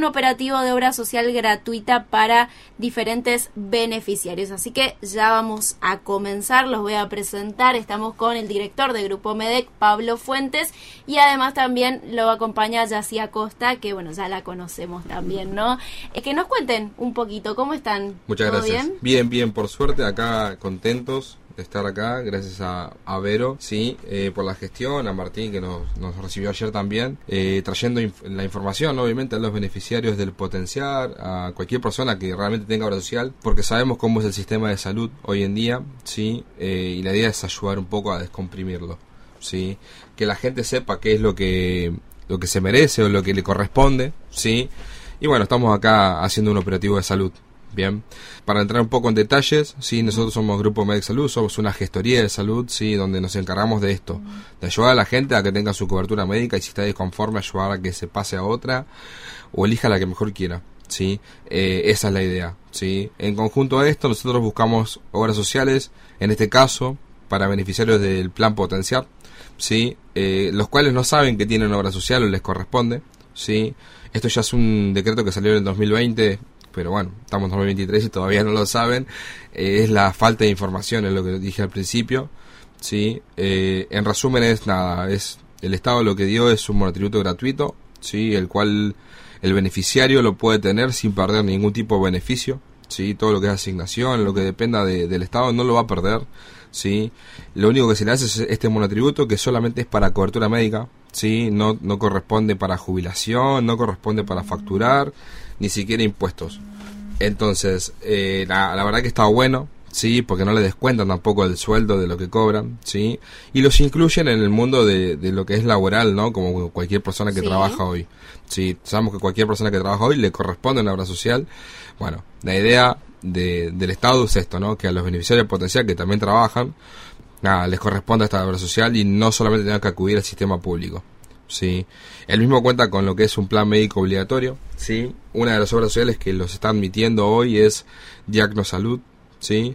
un operativo de obra social gratuita para diferentes beneficiarios. Así que ya vamos a comenzar, los voy a presentar. Estamos con el director de Grupo MEDEC, Pablo Fuentes, y además también lo acompaña Yací Acosta, que bueno, ya la conocemos también, ¿no? Que nos cuenten un poquito, ¿cómo están? Muchas gracias. ¿Bien? Bien, por suerte, acá contentos de estar acá, gracias a Vero, sí, por la gestión, a Martín que nos recibió ayer también, trayendo la información, ¿no? Obviamente a los beneficiarios del Potenciar, a cualquier persona que realmente tenga obra social, porque sabemos cómo es el sistema de salud hoy en día, sí, y la idea es ayudar un poco a descomprimirlo, sí, que la gente sepa qué es lo que se merece o lo que le corresponde, sí, y bueno, estamos acá haciendo un operativo de salud. Bien, para entrar un poco en detalles, sí, nosotros somos Grupo MEDEC Salud, somos una gestoría de salud, sí, donde nos encargamos de esto, de ayudar a la gente a que tenga su cobertura médica y si está disconforme, ayudar a que se pase a otra o elija la que mejor quiera, sí, esa es la idea, sí. En conjunto a esto, nosotros buscamos obras sociales, en este caso, para beneficiarios del Plan Potenciar, sí, los cuales no saben que tienen obra social o les corresponde, sí. Esto ya es un decreto que salió en el 2020, pero bueno, estamos en 2023 y todavía no lo saben. Es la falta de información, es lo que dije al principio, sí. En resumen es nada, es el Estado lo que dio es un monotributo gratuito, sí, el cual el beneficiario lo puede tener sin perder ningún tipo de beneficio, sí. Todo lo que es asignación, lo que dependa del Estado no lo va a perder, sí. Lo único que se le hace es este monotributo, que solamente es para cobertura médica, sí, no corresponde para jubilación, no corresponde para facturar, ni siquiera impuestos. Entonces, la verdad que está bueno, sí, porque no le descuentan tampoco el sueldo de lo que cobran, sí, y los incluyen en el mundo de lo que es laboral, ¿no? Como cualquier persona que trabaja hoy. Sí, sabemos que cualquier persona que trabaja hoy le corresponde una obra social. Bueno, la idea del Estado es esto, ¿no? Que a los beneficiarios potenciales que también trabajan, les corresponde esta obra social y no solamente tengan que acudir al sistema público. Sí, el mismo cuenta con lo que es un plan médico obligatorio, sí. Una de las obras sociales que los está admitiendo hoy es Diagnosalud, sí,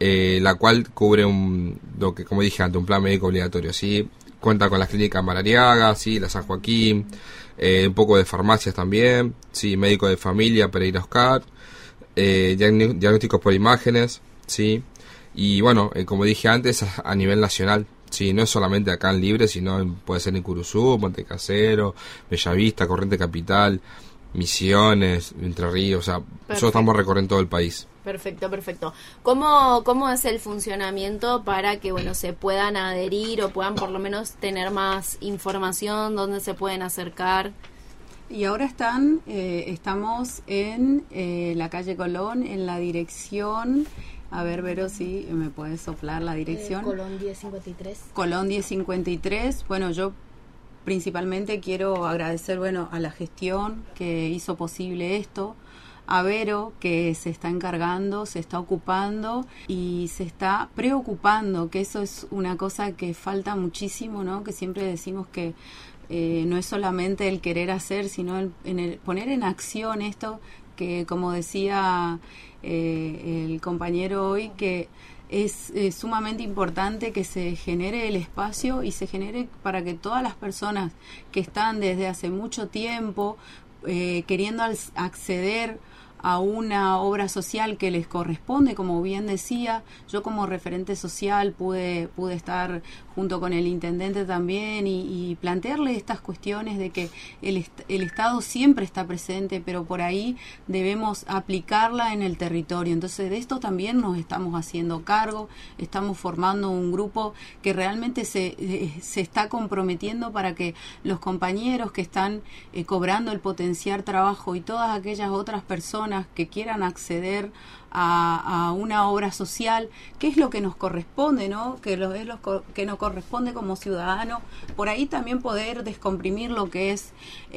la cual cubre lo que, como dije antes, un plan médico obligatorio, sí. Cuenta con las clínicas Marariaga, sí, la San Joaquín, un poco de farmacias también, sí, médico de familia, Pereira Oscar, diagnósticos por imágenes, sí. Y bueno, como dije antes, a nivel nacional. Sí, no es solamente acá en Libre, sino puede ser en Curuzú, Montecasero, Bellavista, Corriente Capital, Misiones, Entre Ríos, o sea, nosotros estamos recorriendo todo el país. Perfecto. ¿Cómo es el funcionamiento para que, bueno, se puedan adherir o puedan por lo menos tener más información, dónde se pueden acercar? Y ahora estamos en la calle Colón, en la dirección... A ver, Vero, si me puedes soplar la dirección. Colón 1053. Colón 1053. Bueno, yo principalmente quiero agradecer, a la gestión que hizo posible esto, a Vero, que se está encargando, se está ocupando y se está preocupando, que eso es una cosa que falta muchísimo, ¿no? Que siempre decimos que no es solamente el querer hacer, sino el poner en acción esto que, como decía el compañero hoy, que es sumamente importante que se genere el espacio y se genere para que todas las personas que están desde hace mucho tiempo queriendo acceder a una obra social que les corresponde, como bien decía, yo como referente social pude estar junto con el intendente también y plantearle estas cuestiones de que el Estado siempre está presente, pero por ahí debemos aplicarla en el territorio. Entonces de esto también nos estamos haciendo cargo, estamos formando un grupo que realmente se está comprometiendo para que los compañeros que están cobrando el Potenciar Trabajo y todas aquellas otras personas que quieran acceder a una obra social, que es lo que nos corresponde, ¿no? Que es lo que nos corresponde como ciudadano, por ahí también poder descomprimir lo que es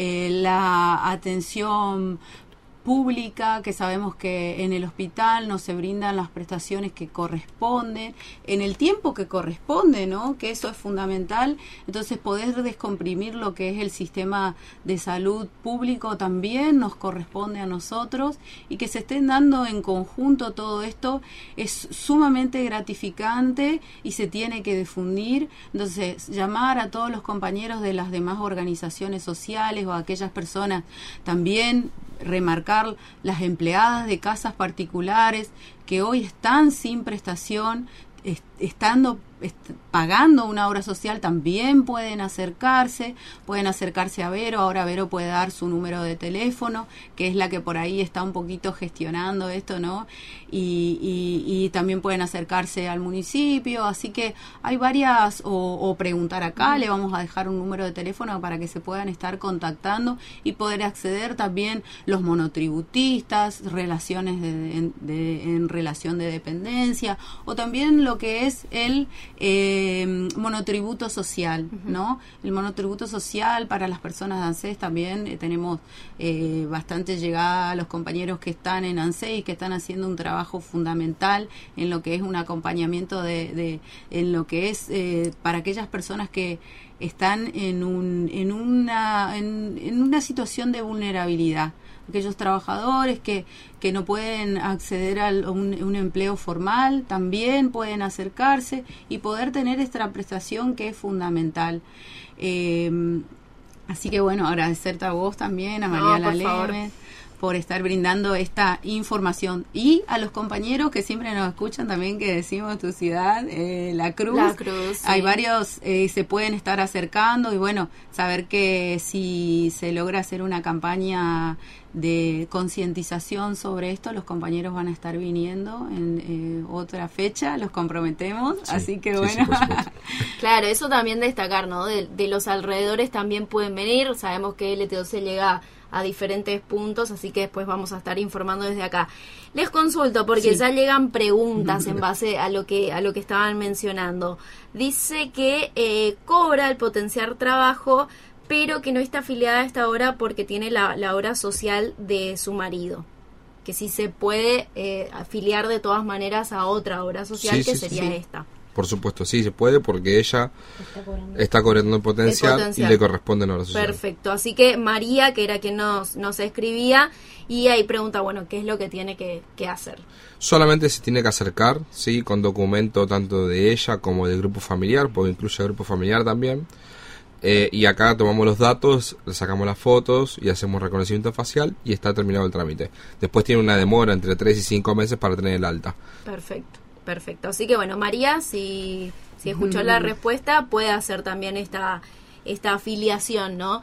la atención pública, que sabemos que en el hospital no se brindan las prestaciones que corresponden, en el tiempo que corresponde, ¿no? Que eso es fundamental. Entonces poder descomprimir lo que es el sistema de salud público también nos corresponde a nosotros, y que se estén dando en conjunto todo esto es sumamente gratificante y se tiene que difundir. Entonces llamar a todos los compañeros de las demás organizaciones sociales o a aquellas personas también remarcar las empleadas de casas particulares que hoy están sin prestación, pagando una obra social, también pueden acercarse a Vero. Ahora Vero puede dar su número de teléfono, que es la que por ahí está un poquito gestionando esto, ¿no? Y también pueden acercarse al municipio, así que hay varias, o preguntar acá, le vamos a dejar un número de teléfono para que se puedan estar contactando y poder acceder también los monotributistas, relaciones en relación de dependencia, o también lo que es el monotributo social, ¿no? El monotributo social para las personas de ANSES también tenemos bastante llegada a los compañeros que están en ANSES y que están haciendo un trabajo fundamental en lo que es un acompañamiento en lo que es para aquellas personas que están en una situación de vulnerabilidad, aquellos trabajadores que no pueden acceder a un empleo formal, también pueden acercarse y poder tener esta prestación que es fundamental. Así que bueno, agradecerte a vos también, a María Lalemes, por estar brindando esta información, y a los compañeros que siempre nos escuchan también, que decimos tu ciudad, La Cruz, sí. Hay varios, se pueden estar acercando, y bueno, saber que si se logra hacer una campaña de concientización sobre esto, los compañeros van a estar viniendo en otra fecha, los comprometemos, sí, así que bueno. Sí, claro, eso también destacar, ¿no? De los alrededores también pueden venir, sabemos que LT12 llega a diferentes puntos, así que después vamos a estar informando desde acá. Les consulto porque ya llegan preguntas en base a lo que estaban mencionando. Dice que cobra el potenciar trabajo, pero que no está afiliada a esta obra porque tiene la obra social de su marido, que sí se puede afiliar de todas maneras a otra obra social, que sería esta. Por supuesto, sí se puede, porque ella está cobrando el potencial y le corresponde a la obra social. Perfecto, así que María, que era quien nos escribía, y ahí pregunta, bueno, ¿qué es lo que tiene que hacer? Solamente se tiene que acercar, sí, con documento tanto de ella como del grupo familiar, porque incluye el grupo familiar también. Y acá tomamos los datos, le sacamos las fotos y hacemos reconocimiento facial y está terminado el trámite. Después tiene una demora entre 3 y 5 meses para tener el alta. Perfecto. Así que bueno, María, si escuchó la respuesta, puede hacer también esta afiliación, ¿no?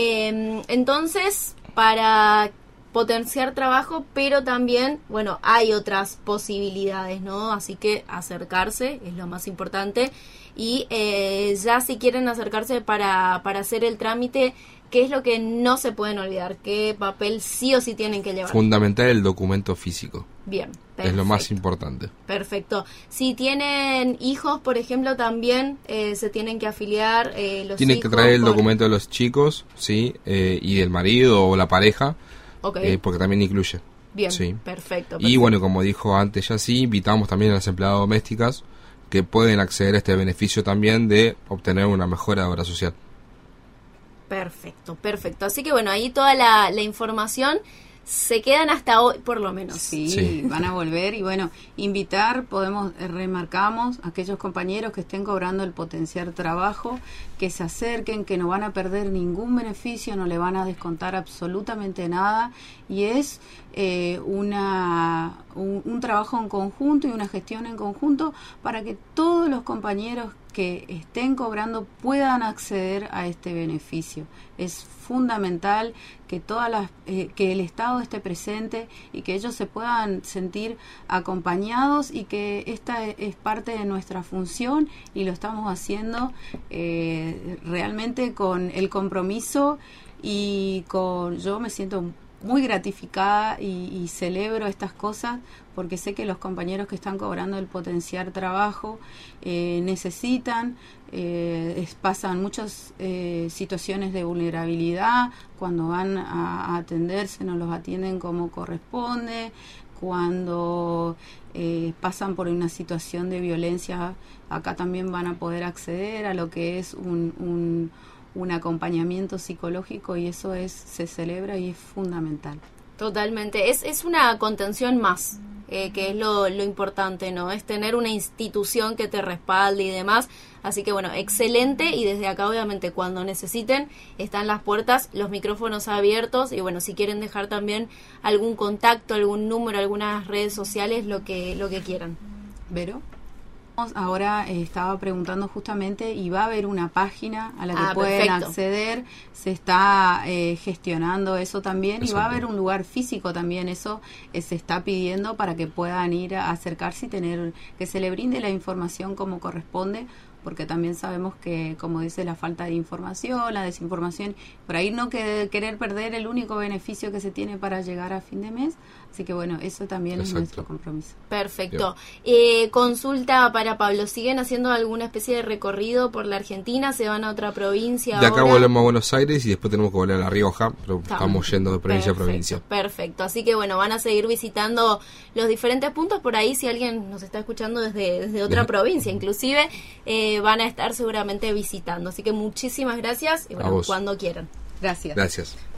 Entonces, para potenciar trabajo, pero también, bueno, hay otras posibilidades, ¿no? Así que acercarse es lo más importante. Y ya si quieren acercarse para hacer el trámite, ¿qué es lo que no se pueden olvidar? ¿Qué papel sí o sí tienen que llevar? Fundamental el documento físico. Bien, perfecto. Es lo más importante. Perfecto. Si tienen hijos, por ejemplo, también se tienen que afiliar los Tienen hijos. que traer el documento de los chicos, sí, y del marido o la pareja, porque también incluye. Bien, sí. Perfecto. Y bueno, como dijo antes ya, sí, invitamos también a las empleadas domésticas que pueden acceder a este beneficio también de obtener una mejora de obra social. Perfecto. Así que bueno, ahí toda la información. Se quedan hasta hoy, por lo menos. Sí, van a volver. Y bueno, invitar, remarcamos a aquellos compañeros que estén cobrando el potenciar trabajo, que se acerquen, que no van a perder ningún beneficio, no le van a descontar absolutamente nada. Y es un trabajo en conjunto y una gestión en conjunto para que todos los compañeros que estén cobrando puedan acceder a este beneficio. Es fundamental que que el Estado esté presente y que ellos se puedan sentir acompañados, y que esta es parte de nuestra función y lo estamos haciendo realmente con el compromiso, y yo me siento muy gratificada y celebro estas cosas, porque sé que los compañeros que están cobrando el potenciar trabajo necesitan, pasan muchas situaciones de vulnerabilidad. Cuando van a atenderse no los atienden como corresponde, cuando pasan por una situación de violencia, acá también van a poder acceder a lo que es un acompañamiento psicológico, y eso se celebra y es fundamental. Totalmente, es una contención más, que es lo importante, ¿no? Es tener una institución que te respalde y demás. Así que bueno, excelente, y desde acá obviamente cuando necesiten están las puertas, los micrófonos abiertos, y bueno, si quieren dejar también algún contacto, algún número, algunas redes sociales, lo que quieran. Vero. Ahora estaba preguntando justamente, y va a haber una página a la que pueden perfecto. acceder, se está gestionando eso también. Exacto. Y va a haber un lugar físico también, eso se está pidiendo para que puedan ir a acercarse y tener, que se le brinde la información como corresponde, porque también sabemos que, como dice, la falta de información, la desinformación, por ahí no querer perder el único beneficio que se tiene para llegar a fin de mes. Así que bueno, eso también es nuestro compromiso. Perfecto. Consulta para Pablo, ¿siguen haciendo alguna especie de recorrido por la Argentina? ¿Se van a otra provincia De acá ahora? volvemos a Buenos Aires y después tenemos que volver a La Rioja, pero estamos yendo de provincia a provincia. Perfecto, así que bueno, van a seguir visitando los diferentes puntos. Por ahí, si alguien nos está escuchando desde otra provincia inclusive, van a estar seguramente visitando. Así que muchísimas gracias y bueno, cuando quieran. Gracias. Gracias.